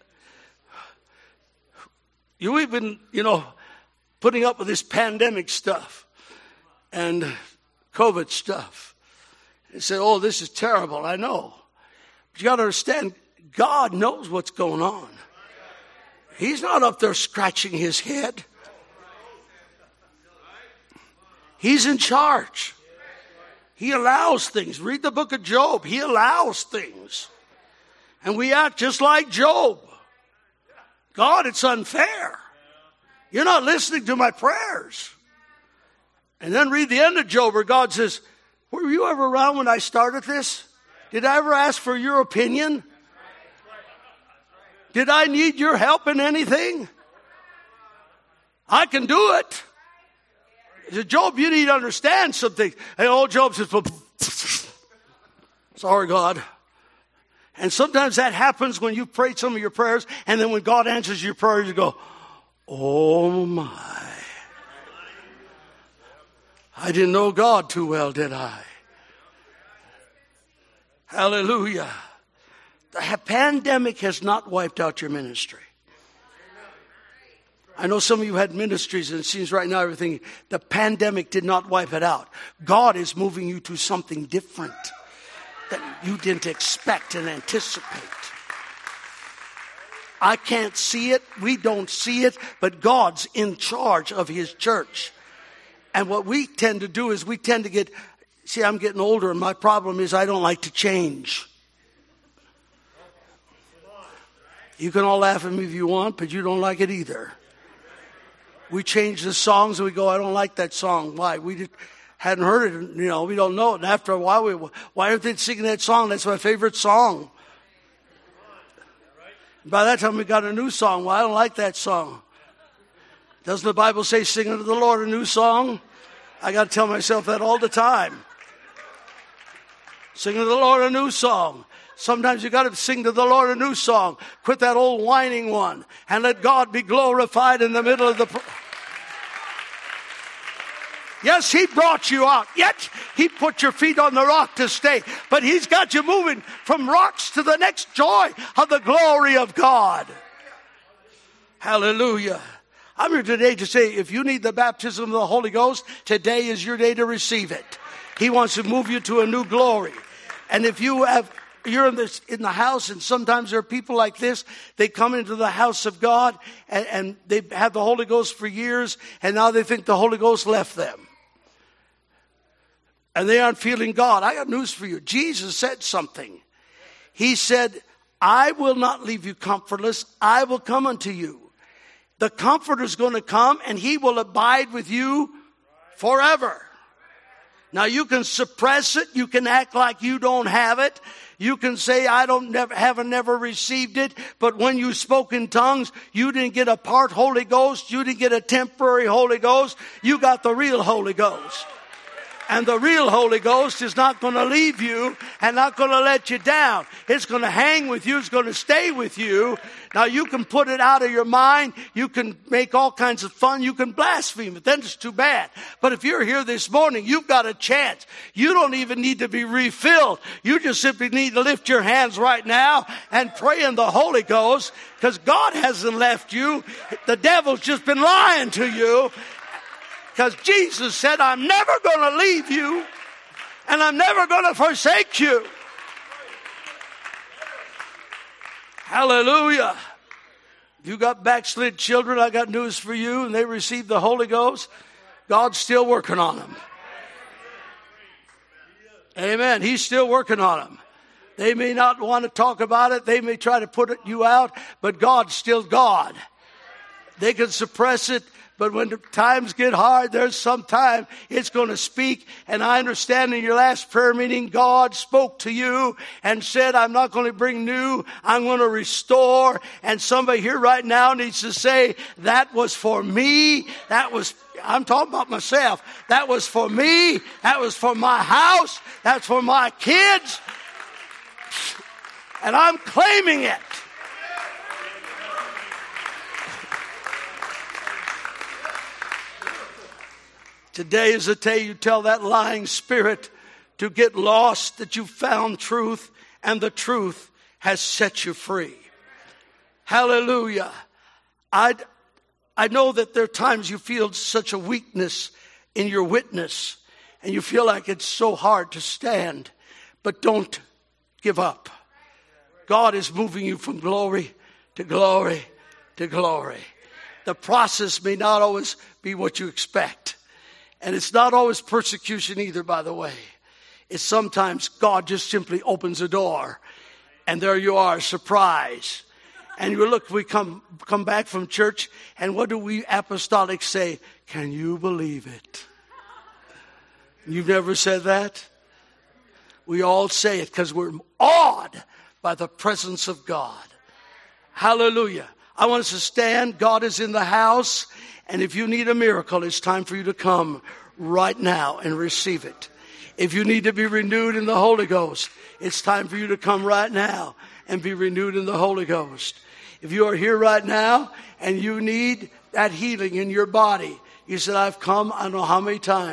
You, we've been, you know, putting up with this pandemic stuff and COVID stuff. And say, oh, this is terrible. I know. But you got to understand, God knows what's going on. He's not up there scratching his head. He's in charge. He allows things. Read the book of Job. He allows things. And we act just like Job. God, it's unfair. You're not listening to my prayers. And then read the end of Job where God says, were you ever around when I started this? Did I ever ask for your opinion? Did I need your help in anything? I can do it. He said, Job, you need to understand something. And old Job says, well, sorry, God. And sometimes that happens when you've prayed some of your prayers, and then when God answers your prayers, you go, oh my. I didn't know God too well, did I? Hallelujah. The pandemic has not wiped out your ministry. I know some of you had ministries, and it seems right now everything, the pandemic did not wipe it out. God is moving you to something different that you didn't expect and anticipate. I can't see it. We don't see it, but God's in charge of his church. And what we tend to do is we tend to get, see, I'm getting older, and my problem is I don't like to change. You can all laugh at me if you want, but you don't like it either. We change the songs and we go, I don't like that song. Why? We just hadn't heard it, you know, we don't know it. And after a while, we, why aren't they singing that song? That's my favorite song. By that time, we got a new song. Well, I don't like that song. Doesn't the Bible say, sing unto the Lord a new song? I got to tell myself that all the time. Sing unto the Lord a new song. Sometimes you got to sing to the Lord a new song. Quit that old whining one. And let God be glorified in the middle of the... Pro- Yes, he brought you out. Yet he put your feet on the rock to stay. But he's got you moving from rocks to the next joy of the glory of God. Hallelujah. I'm here today to say, if you need the baptism of the Holy Ghost, today is your day to receive it. He wants to move you to a new glory. And if you have, you're in this, in the house, and sometimes there are people like this, they come into the house of God and, and they have the Holy Ghost for years, and now they think the Holy Ghost left them. And they aren't feeling God. I got news for you. Jesus said something. He said, I will not leave you comfortless. I will come unto you. The Comforter is going to come and he will abide with you forever. Now you can suppress it. You can act like you don't have it. You can say, I don't never, haven't never received it. But when you spoke in tongues, you didn't get a part Holy Ghost. You didn't get a temporary Holy Ghost. You got the real Holy Ghost. And the real Holy Ghost is not going to leave you and not going to let you down. It's going to hang with you. It's going to stay with you. Now, you can put it out of your mind. You can make all kinds of fun. You can blaspheme it. Then it's too bad. But if you're here this morning, you've got a chance. You don't even need to be refilled. You just simply need to lift your hands right now and pray in the Holy Ghost, because God hasn't left you. The devil's just been lying to you. Because Jesus said, I'm never going to leave you and I'm never going to forsake you. Hallelujah. If you got backslid children, I got news for you, and they received the Holy Ghost, God's still working on them. Amen. He's still working on them. They may not want to talk about it. They may try to put you out, but God's still God. They can suppress it. But when the times get hard, there's some time it's going to speak. And I understand in your last prayer meeting, God spoke to you and said, I'm not going to bring new, I'm going to restore. And somebody here right now needs to say, that was for me. That was, I'm talking about myself. That was for me. That was for my house. That's for my kids. And I'm claiming it. Today is the day you tell that lying spirit to get lost, that you found truth and the truth has set you free. Hallelujah. I I know that there are times you feel such a weakness in your witness and you feel like it's so hard to stand, but don't give up. God is moving you from glory to glory to glory. The process may not always be what you expect. And it's not always persecution either, by the way. It's sometimes God just simply opens a door. And there you are, surprise. And you look, we come come back from church, and what do we apostolics say? Can you believe it? You've never said that? We all say it because we're awed by the presence of God. Hallelujah. I want us to stand. God is in the house. And if you need a miracle, it's time for you to come right now and receive it. If you need to be renewed in the Holy Ghost, it's time for you to come right now and be renewed in the Holy Ghost. If you are here right now and you need that healing in your body, you said, I've come I don't know how many times.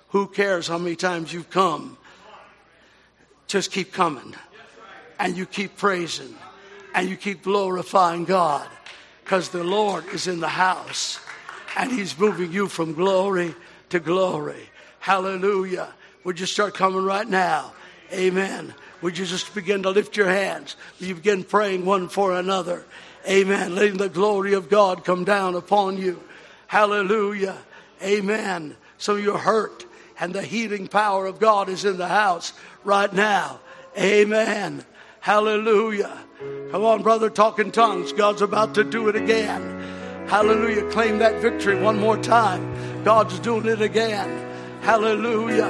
Who cares how many times you've come? Just keep coming. And you keep praising. And you keep glorifying God. Because the Lord is in the house. And He's moving you from glory to glory. Hallelujah. Would you start coming right now? Amen. Would you just begin to lift your hands? Would you begin praying one for another? Amen. Letting the glory of God come down upon you. Hallelujah. Amen. So you're hurt. And the healing power of God is in the house right now. Amen. Hallelujah. Come on, brother, talk in tongues. God's about to do it again. Hallelujah. Claim that victory one more time. God's doing it again. Hallelujah.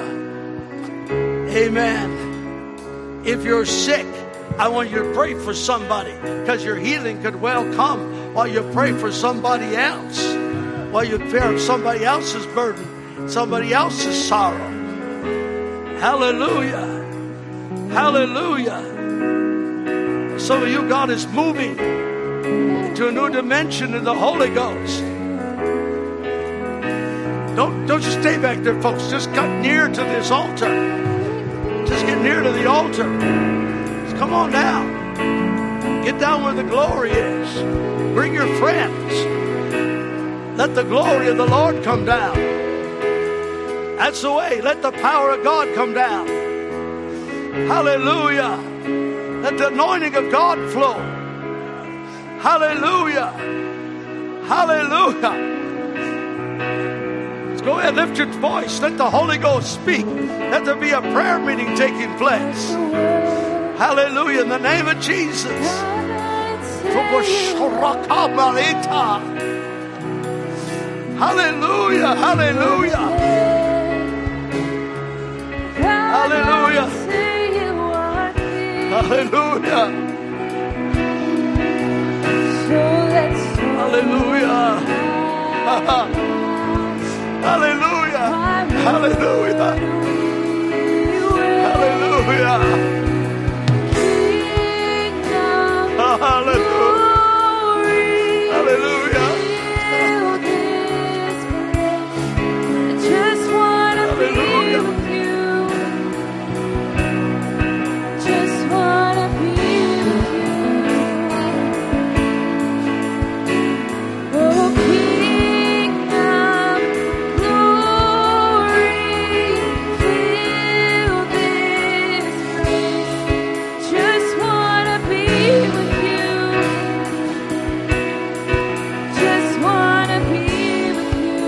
Amen. If you're sick, I want you to pray for somebody, because your healing could well come while you pray for somebody else. While you bear somebody else's burden, somebody else's sorrow. Hallelujah. Hallelujah. Some of you, God is moving to a new dimension in the Holy Ghost. Don't, don't just stay back there, folks. Just get near to this altar. Just get near to the altar. Just come on down. Get down where the glory is. Bring your friends. Let the glory of the Lord come down. That's the way. Let the power of God come down. Hallelujah. Let the anointing of God flow. Hallelujah. Hallelujah. Let's go ahead, lift your voice. Let the Holy Ghost speak. Let there be a prayer meeting taking place. Hallelujah. In the name of Jesus. Hallelujah. Hallelujah. Hallelujah. Hallelujah. Hallelujah. Hallelujah. Hallelujah. Hallelujah. Hallelujah. Hallelujah. Just wanna be Hallelujah. with you. Just wanna be with you. Oh, kingdom glory, fill this place. Just wanna be with you. Just wanna be with you.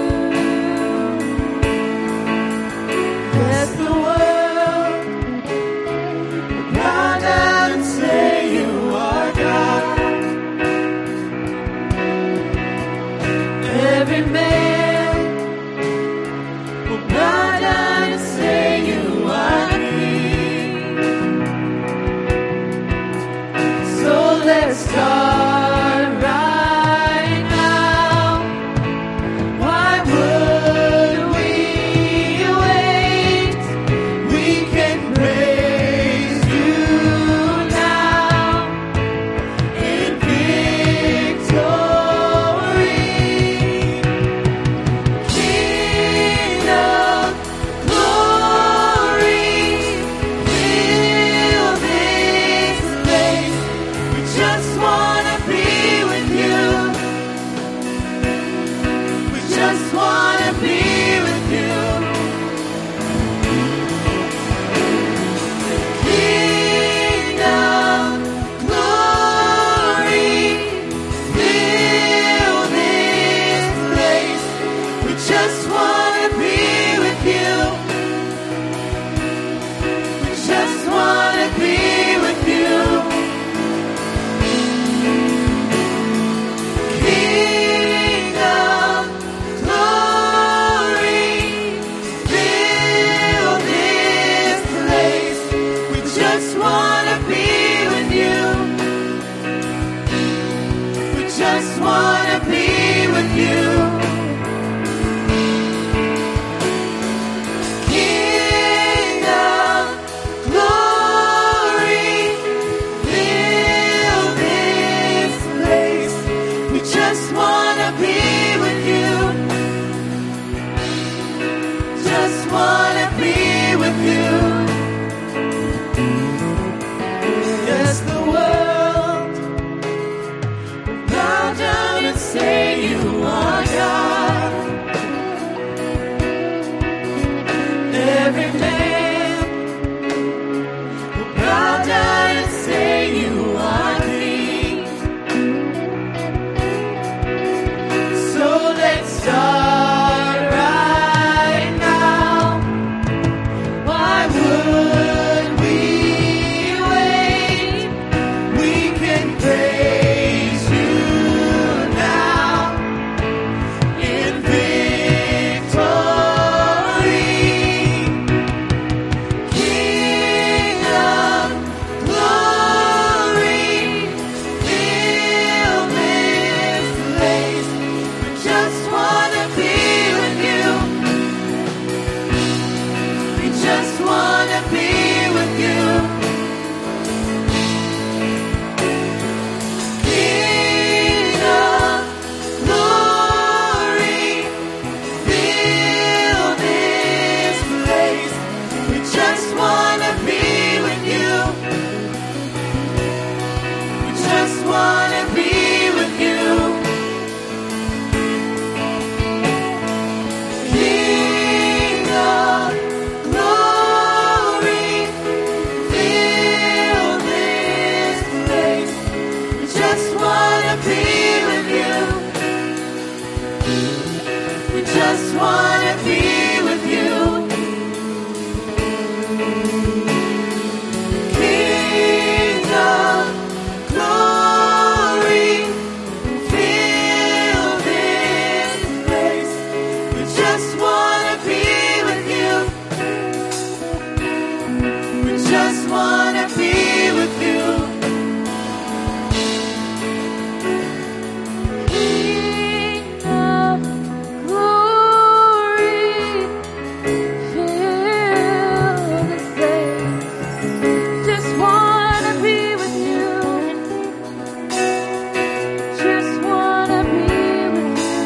Bless the world. Bow down and say you are God. Every man will bow down and say you are King. So let's start right now. Why would we wait? We can praise you now in victory. Kingdom glory, fill this place. We just wanna be with you. We just wanna be with you. Kingdom glory, fill this place. We just wanna be with you. We just wanna be with you. Kingdom glory, fill this place. We just wanna be with you. We just wanna be with you. Kingdom glory, fill this place. We just wanna be with you. Just wanna wanna be with you. King of glory, fill this place. We just wanna be with you. We just wanna be with you. King of glory, fill this place. Just wanna be with you. Just wanna be with you.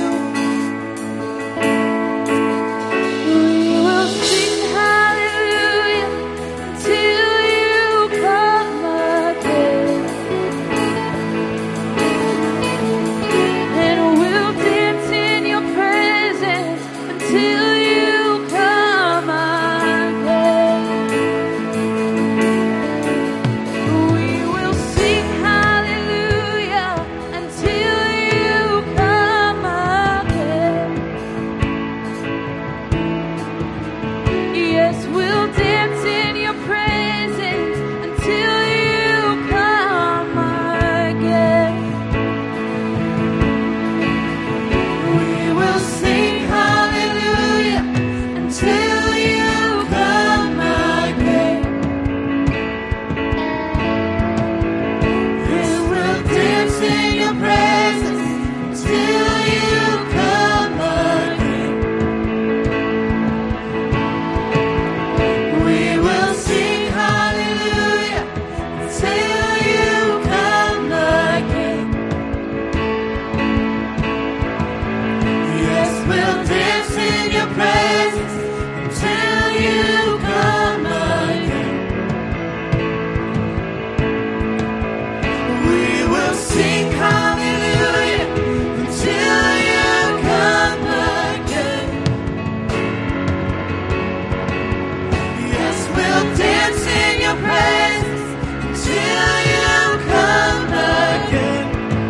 We will sing hallelujah till you come again. And we'll dance in your presence until you come again. We will sing hallelujah until you come again. Yes, we'll dance in your presence until you come again. We will sing hallelujah until you come again. We will dance in your presence until you come again. We will sing hallelujah until you come again. Yes, we'll dance in your presence until you come again. We will sing hallelujah until you come again. Yes, we'll dance in your presence until you come again.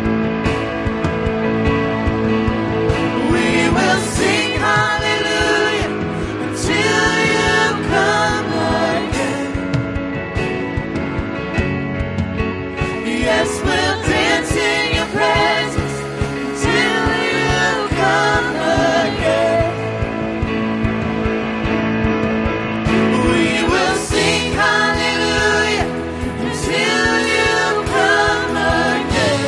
We will sing hallelujah until you come again. Yes, we'll dance in your presence until you come again. We will sing hallelujah until you come again.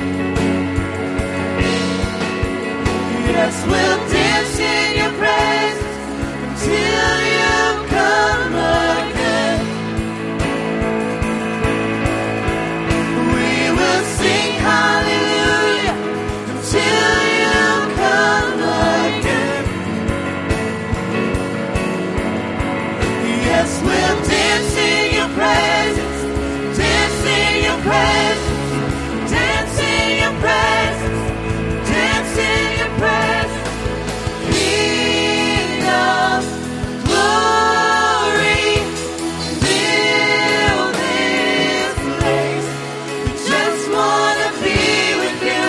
Yes, we'll dance in your presence until you come again. We will sing hallelujah until you come again. Yes, we'll dance in your presence, dance in your presence, dance in your presence, dance in your presence. King of glory, fill this place. We just wanna be with you.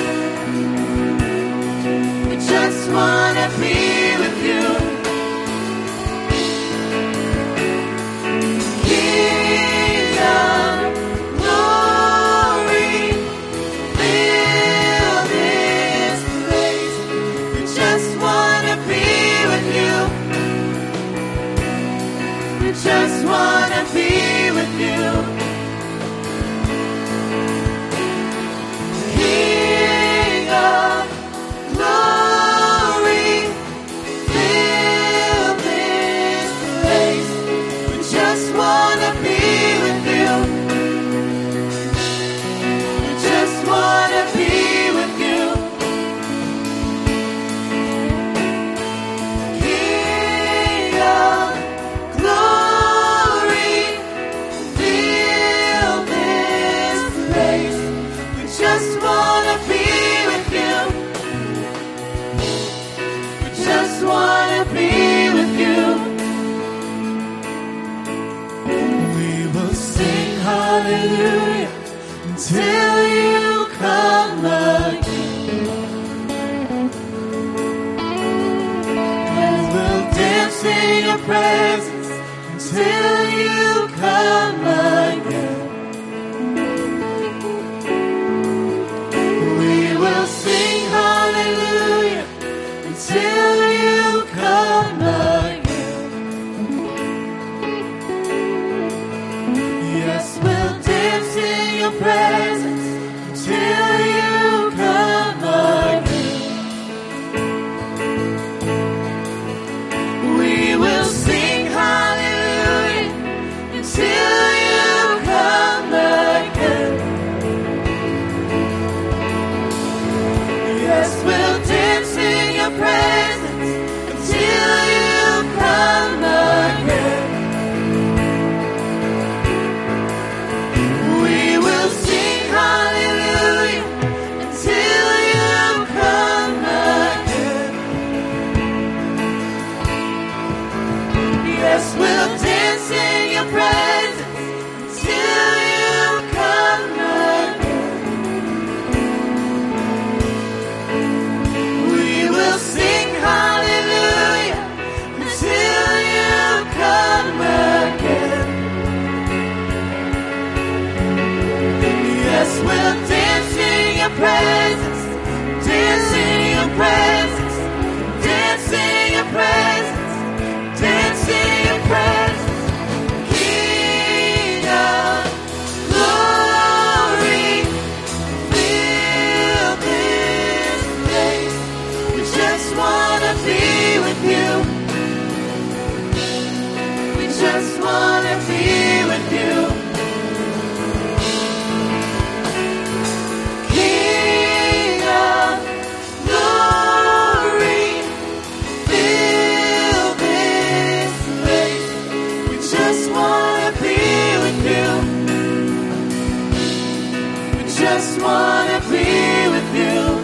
We just wanna be with you. King of glory, fill this place. We just wanna be with you. We just wanna be with you. King of glory, fill until you come again. Yes, we'll dance in your presence until you come again. We will sing hallelujah until you come again. Yes, we'll dance in your presence until you come again. We will sing hallelujah until you come again. Yes, we'll dance in your presence until you come again. We will sing hallelujah until you come again. Yes, we'll dance in your presence, dance in your presence, dance in your presence, dance in your presence. King of glory, fill this place. We just want to be with you. We just want to be with you. King of glory, fill this place. We just want to be with you. We just want to be with you.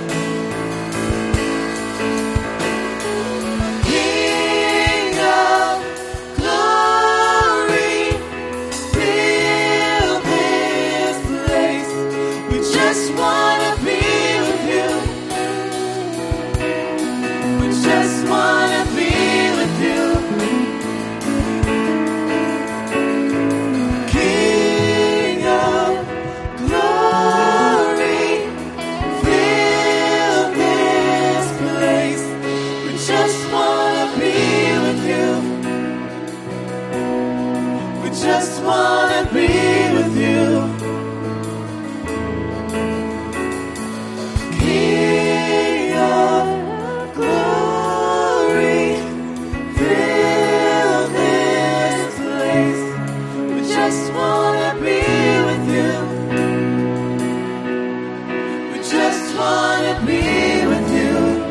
King of glory, fill this place. We just want to be with you. We just want to be with you. King of glory, fill this place. We just want to be with you. We just want to be with you. King of glory, fill this place. We just want to be with you. We just want to be with you.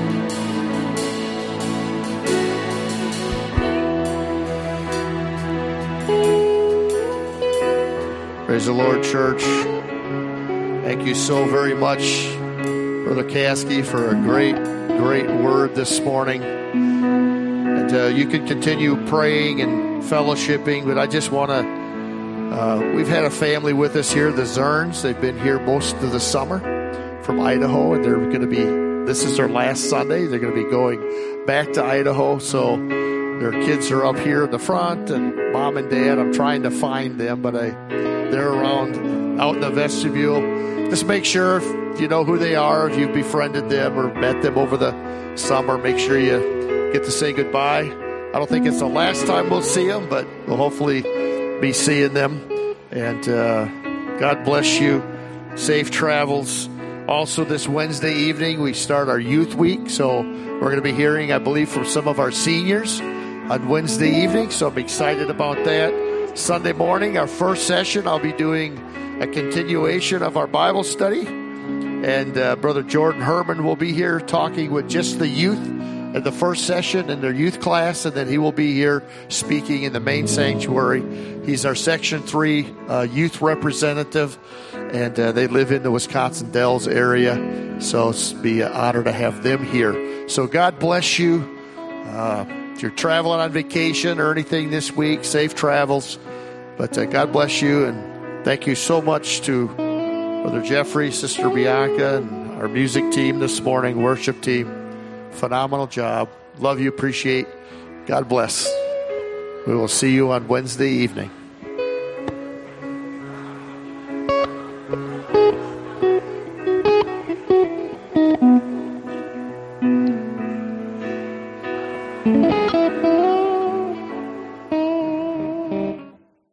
Praise the Lord, church. Thank you so very much, Brother Caskey, for a great, great word this morning. And uh, you can continue praying and fellowshipping, but I just want to, uh, we've had a family with us here, the Zerns. They've been here most of the summer from Idaho, and they're going to be, this is their last Sunday. They're going to be going back to Idaho, so their kids are up here in the front, and mom and dad, I'm trying to find them, but I, they're around out in the vestibule. Just make sure if you know who they are, if you've befriended them or met them over the summer, make sure you get to say goodbye. I don't think it's the last time we'll see them, but we'll hopefully be seeing them. And uh, God bless you. Safe travels. Also, this Wednesday evening, we start our youth week, so we're going to be hearing, I believe, from some of our seniors on Wednesday evening, so I'm excited about that. Sunday morning, our first session, I'll be doing a continuation of our Bible study, and uh, Brother Jordan Herman will be here talking with just the youth at the first session in their youth class, and then he will be here speaking in the main sanctuary. He's our Section three uh, youth representative, and uh, they live in the Wisconsin Dells area, so it's be an honor to have them here. So God bless you. Uh, if you're traveling on vacation or anything this week, safe travels. But uh, God bless you, and thank you so much to Brother Jeffrey, Sister Bianca, and our music team this morning, worship team. Phenomenal job. Love you, appreciate. God bless. We will see you on Wednesday evening.